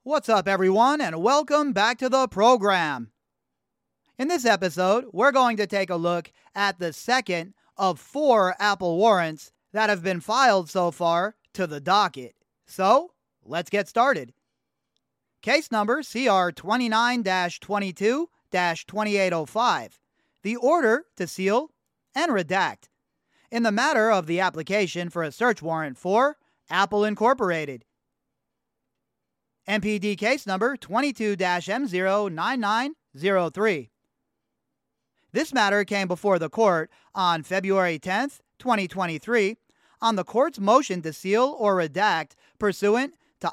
What's up, everyone, and welcome back to the program. In this episode, we're going to take a look at the second of 4 Apple warrants that have been filed so far to the docket. So, let's get started. Case number CR 29-22-2805. The order to seal and redact in the matter of the application for a search warrant for Apple Incorporated. MPD case number 22-M09903. This matter came before the court on February 10th, 2023, on the court's motion to seal or redact pursuant to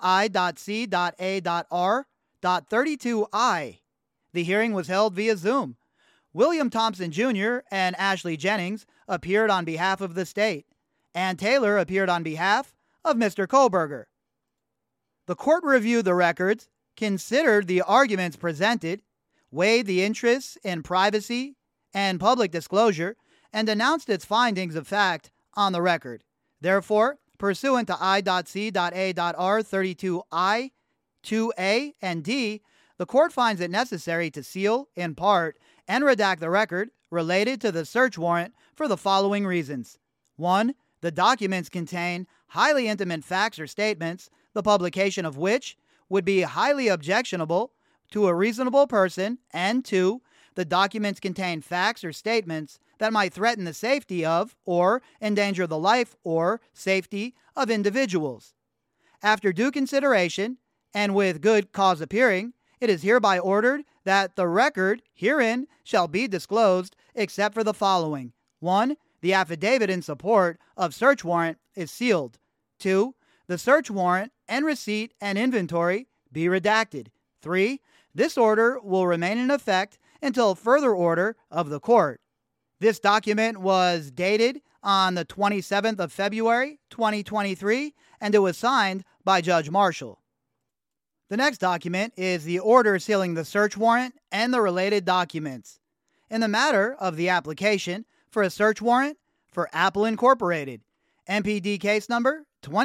I.C.A.R.32I. The hearing was held via Zoom. William Thompson Jr. and Ashley Jennings appeared on behalf of the state. Ann Taylor appeared on behalf of Mr. Koberger. The court reviewed the records, considered the arguments presented, weighed the interests in privacy and public disclosure, and announced its findings of fact on the record. Therefore, pursuant to I.C.A.R.32I, 2A, and D, the court finds it necessary to seal, in part, and redact the record related to the search warrant for the following reasons. 1. The documents contain highly intimate facts or statements, the publication of which would be highly objectionable to a reasonable person, and 2. The documents contain facts or statements that might threaten the safety of or endanger the life or safety of individuals. After due consideration, and with good cause appearing, it is hereby ordered that the record herein shall be disclosed except for the following. 1. The affidavit in support of search warrant is sealed. 2. The search warrant and receipt and inventory be redacted. 3. This order will remain in effect until further order of the court. This document was dated on the 27th of February, 2023, and it was signed by Judge Marshall. The next document is the order sealing the search warrant and the related documents in the matter of the application for a search warrant for Apple Incorporated. MPD case number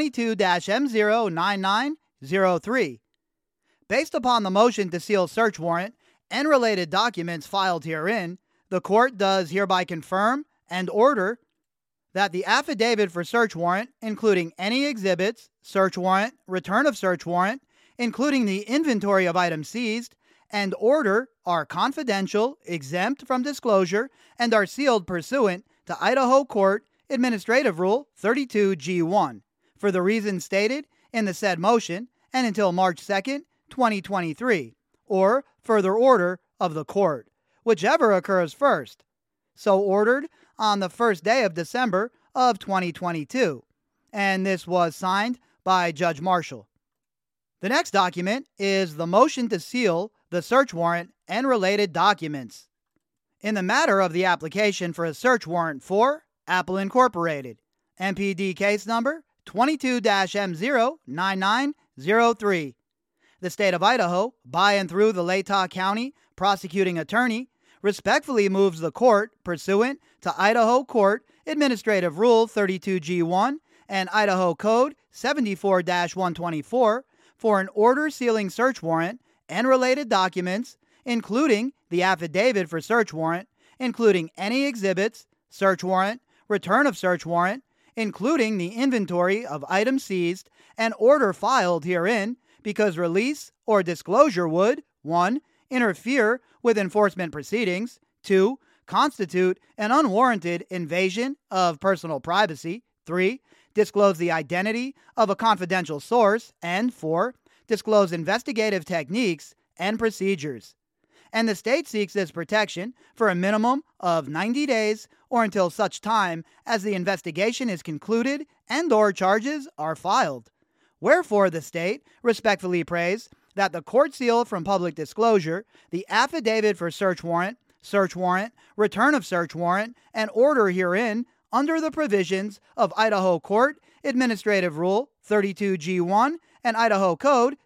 22-M09903. Based upon the motion to seal search warrant and related documents filed herein, the court does hereby confirm and order that the affidavit for search warrant, including any exhibits, search warrant, return of search warrant, including the inventory of items seized, and order are confidential, exempt from disclosure, and are sealed pursuant to Idaho Court Administrative Rule 32G1 for the reasons stated in the said motion and until March 2nd, 2023, or further order of the court, whichever occurs first. So ordered on the first day of December of 2022, and this was signed by Judge Marshall. The next document is the motion to seal the search warrant and related documents in the matter of the application for a search warrant for Apple Incorporated. MPD case number 22-M09903. The state of Idaho, by and through the Latah County Prosecuting Attorney, respectfully moves the court, pursuant to Idaho Court Administrative Rule 32G1 and Idaho Code 74-124, for an order sealing search warrant and related documents, including the affidavit for search warrant, including any exhibits, search warrant, return of search warrant, including the inventory of items seized, and order filed herein, because release or disclosure would 1. Interfere with enforcement proceedings, 2. Constitute an unwarranted invasion of personal privacy, 3. Disclose the identity of a confidential source, and 4. Disclose investigative techniques and procedures. And the state seeks this protection for a minimum of 90 days or until such time as the investigation is concluded and/or charges are filed. Wherefore the state respectfully prays that the court seal from public disclosure, the affidavit for search warrant, return of search warrant, and order herein under the provisions of Idaho Court Administrative Rule 32G1 and Idaho Code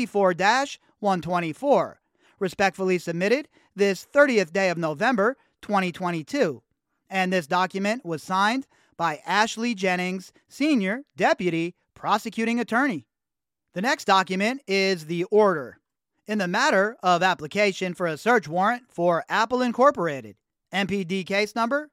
74-124, respectfully submitted this 30th day of November 2022. And this document was signed by Ashley Jennings, Senior Deputy Prosecuting Attorney. The next document is the order. In the matter of application for a search warrant for Apple Incorporated, MPD case number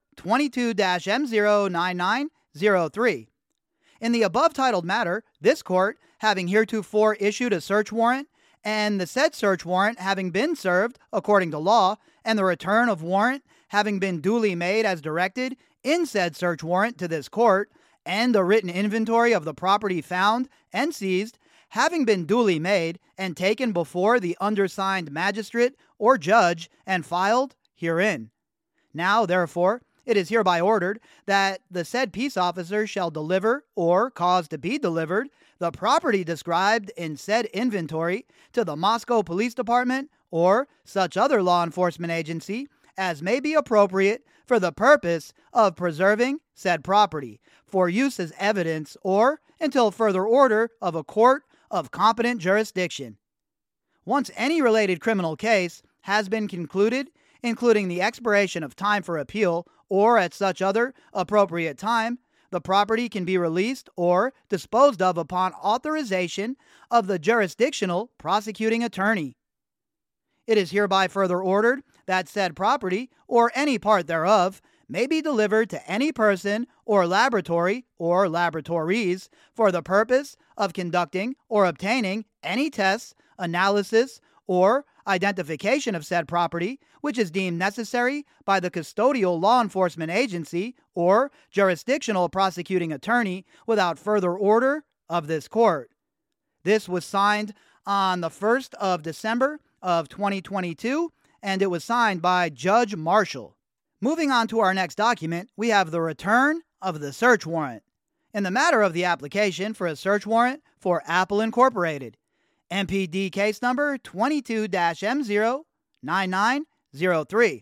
22-M09903. In the above titled matter, this court, having heretofore issued a search warrant, and the said search warrant having been served according to law, and the return of warrant having been duly made as directed in said search warrant to this court, and a written inventory of the property found and seized having been duly made and taken before the undersigned magistrate or judge and filed herein. Now, therefore, it is hereby ordered that the said peace officer shall deliver or cause to be delivered the property described in said inventory to the Moscow Police Department or such other law enforcement agency as may be appropriate for the purpose of preserving said property for use as evidence or until further order of a court of competent jurisdiction. Once any related criminal case has been concluded, including the expiration of time for appeal or at such other appropriate time, the property can be released or disposed of upon authorization of the jurisdictional prosecuting attorney. It is hereby further ordered that said property or any part thereof may be delivered to any person or laboratory or laboratories for the purpose of conducting or obtaining any tests, analysis, or identification of said property which is deemed necessary by the custodial law enforcement agency or jurisdictional prosecuting attorney without further order of this court. This was signed on the 1st of December of 2022, and it was signed by Judge Marshall. Moving on to our next document, we have the return of the search warrant. In the matter of the application for a search warrant for Apple Incorporated, MPD case number 22-M09903.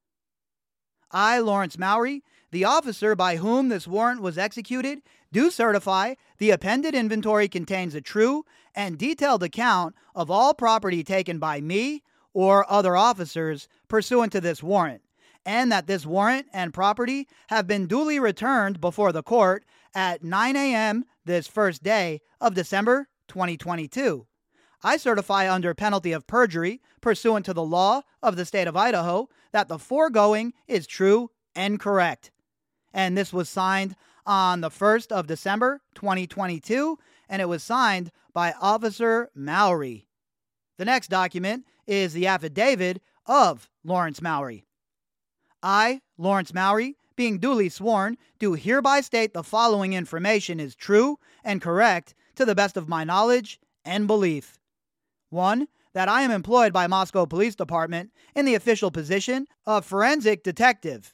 I, Lawrence Mowry, the officer by whom this warrant was executed, do certify the appended inventory contains a true and detailed account of all property taken by me or other officers pursuant to this warrant, and that this warrant and property have been duly returned before the court at 9 a.m. this first day of December 2022. I certify under penalty of perjury, pursuant to the law of the state of Idaho, that the foregoing is true and correct. And this was signed on the 1st of December 2022, and it was signed by Officer Mowry. The next document is the affidavit of Lawrence Mowry. I, Lawrence Mowry, being duly sworn, do hereby state the following information is true and correct to the best of my knowledge and belief. 1. That I am employed by Moscow Police Department in the official position of forensic detective.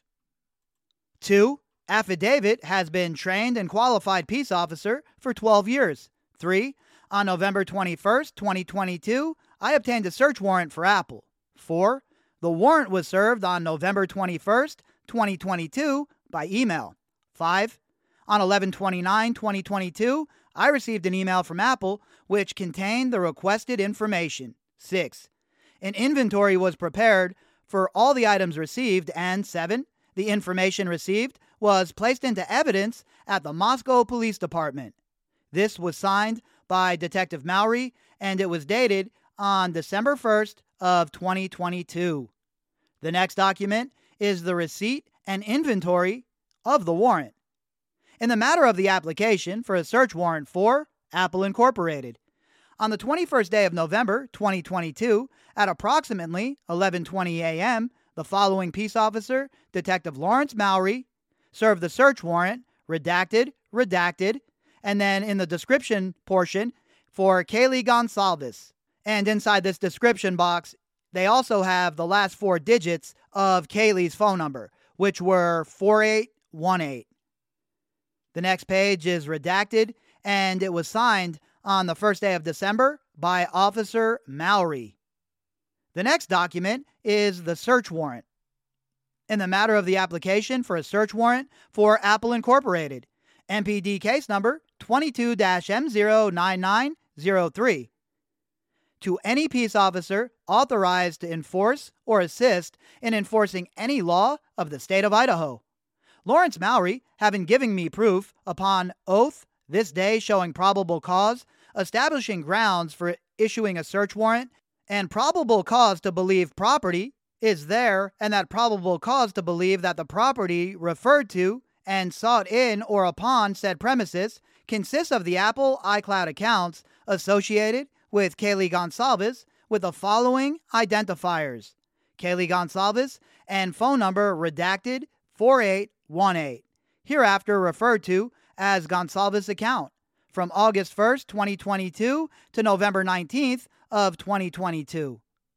2. Affidavit has been trained and qualified peace officer for 12 years. 3. On November 21st, 2022, I obtained a search warrant for Apple. 4. The warrant was served on November 21st, 2022 by email. 5. On 11/29/2022, I received an email from Apple which contained the requested information. 6. An inventory was prepared for all the items received, and 7. The information received was placed into evidence at the Moscow Police Department. This was signed by Detective Mowry, and it was dated on December 1st of 2022. The next document is the receipt and inventory of the warrant. In the matter of the application for a search warrant for Apple Incorporated, on the 21st day of November 2022, at approximately 11:20 a.m., the following peace officer, Detective Lawrence Mowry, served the search warrant, redacted, and then in the description portion for Kaylee Gonsalves. And inside this description box, they also have the last 4 digits of Kaylee's phone number, which were 4818. The next page is redacted, and it was signed on the 1st day of December by Officer Mowry. The next document is the search warrant. In the matter of the application for a search warrant for Apple Incorporated, MPD case number 22-M09903. To any peace officer authorized to enforce or assist in enforcing any law of the state of Idaho. Lawrence Mowry, having given me proof upon oath this day showing probable cause establishing grounds for issuing a search warrant, and probable cause to believe property is there, and that probable cause to believe that the property referred to and sought in or upon said premises consists of the Apple iCloud accounts associated with Kaylee Goncalves with the following identifiers: Kaylee Goncalves and phone number redacted 4818, hereafter referred to as Goncalves account, from August 1st, 2022 to November 19th of 2022.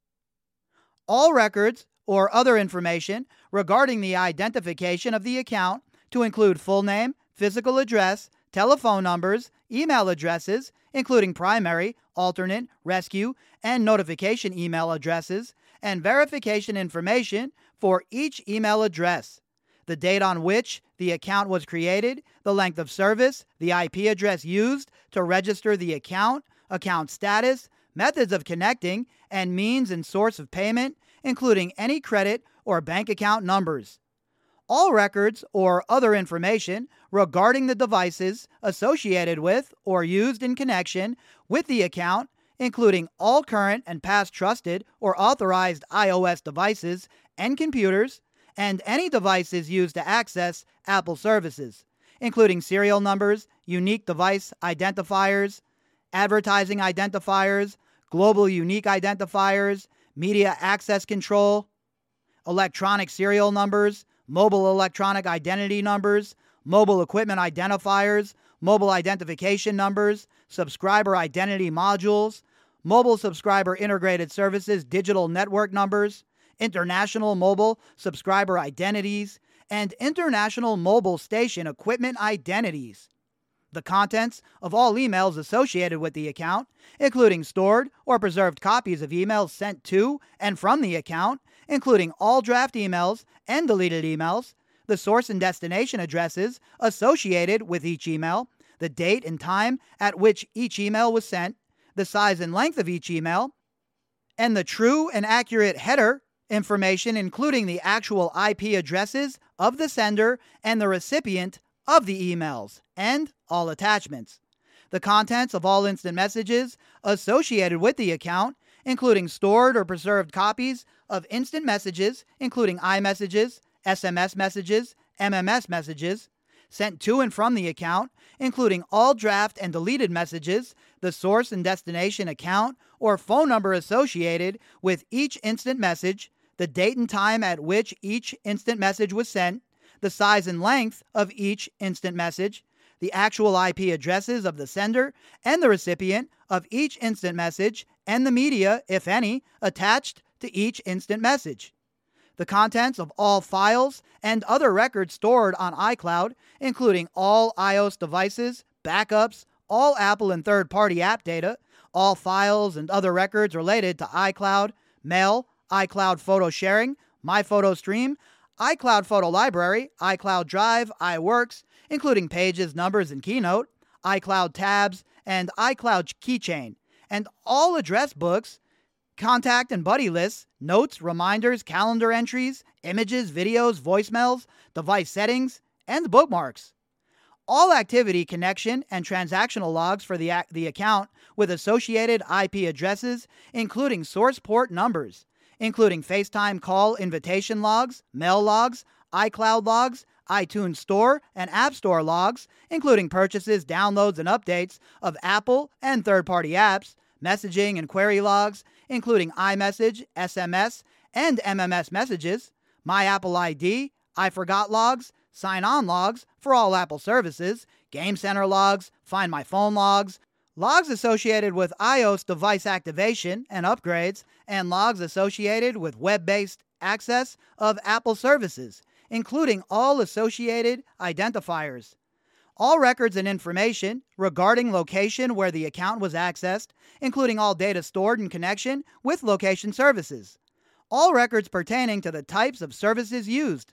All records or other information regarding the identification of the account, to include full name, physical address, telephone numbers, email addresses, including primary, alternate, rescue, and notification email addresses, and verification information for each email address: the date on which the account was created, the length of service, the IP address used to register the account, account status, methods of connecting, and means and source of payment, including any credit or bank account numbers. All records or other information regarding the devices associated with or used in connection with the account, including all current and past trusted or authorized iOS devices and computers, and any devices used to access Apple services, including serial numbers, unique device identifiers, advertising identifiers, global unique identifiers, media access control, electronic serial numbers, mobile electronic identity numbers, mobile equipment identifiers, mobile identification numbers, subscriber identity modules, mobile subscriber integrated services digital network numbers, international mobile subscriber identities, and international mobile station equipment identities. The contents of all emails associated with the account, including stored or preserved copies of emails sent to and from the account, including all draft emails and deleted emails, the source and destination addresses associated with each email, the date and time at which each email was sent, the size and length of each email, and the true and accurate header information, including the actual IP addresses of the sender and the recipient of the emails, and all attachments. The contents of all instant messages associated with the account, including stored or preserved copies of instant messages, including iMessages, SMS messages, MMS messages, sent to and from the account, including all draft and deleted messages, the source and destination account or phone number associated with each instant message, the date and time at which each instant message was sent, the size and length of each instant message, the actual IP addresses of the sender and the recipient of each instant message, and the media, if any, attached to each instant message. The contents of all files and other records stored on iCloud, including all iOS devices, backups, all Apple and third-party app data, all files and other records related to iCloud, Mail, iCloud Photo Sharing, MyPhotoStream, iCloud Photo Library, iCloud Drive, iWorks, including Pages, Numbers, and Keynote, iCloud Tabs, and iCloud Keychain, and all address books, contact and buddy lists, notes, reminders, calendar entries, images, videos, voicemails, device settings, and bookmarks. All activity, connection, and transactional logs for the account with associated IP addresses, including source port numbers, including FaceTime call invitation logs, mail logs, iCloud logs, iTunes Store and App Store logs, including purchases, downloads, and updates of Apple and third-party apps, messaging and query logs, including iMessage, SMS, and MMS messages, My Apple ID, iForgot logs, sign-on logs for all Apple services, Game Center logs, Find My Phone logs, logs associated with iOS device activation and upgrades, and logs associated with web-based access of Apple services, including all associated identifiers. All records and information regarding location where the account was accessed, including all data stored in connection with location services. All records pertaining to the types of services used.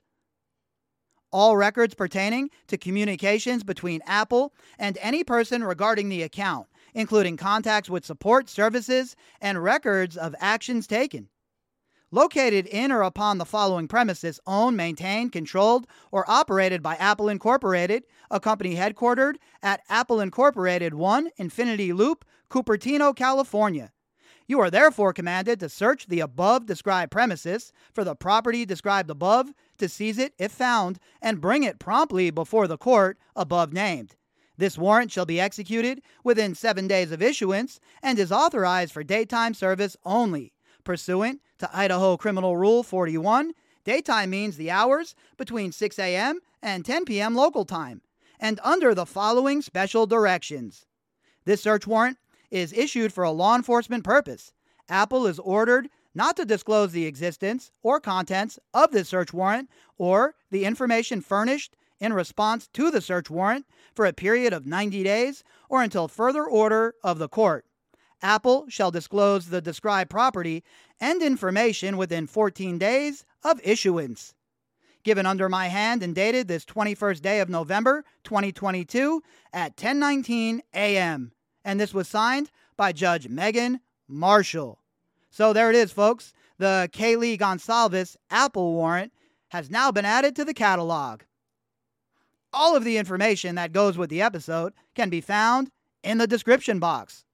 All records pertaining to communications between Apple and any person regarding the account, including contacts with support services and records of actions taken. located in or upon the following premises owned, maintained, controlled, or operated by Apple Incorporated, a company headquartered at Apple Incorporated 1 Infinity Loop, Cupertino, California. You are therefore commanded to search the above described premises for the property described above, to seize it if found, and bring it promptly before the court above named. This warrant shall be executed within 7 days of issuance and is authorized for daytime service only. Pursuant to Idaho Criminal Rule 41, daytime means the hours between 6 a.m. and 10 p.m. local time, and under the following special directions. This search warrant is issued for a law enforcement purpose. Apple is ordered not to disclose the existence or contents of this search warrant or the information furnished in response to the search warrant for a period of 90 days or until further order of the court. Apple shall disclose the described property and information within 14 days of issuance. Given under my hand and dated this 21st day of November, 2022 at 10:19 a.m. And this was signed by Judge Megan Marshall. So there it is, folks. The Kaylee Goncalves Apple warrant has now been added to the catalog. All of the information that goes with the episode can be found in the description box.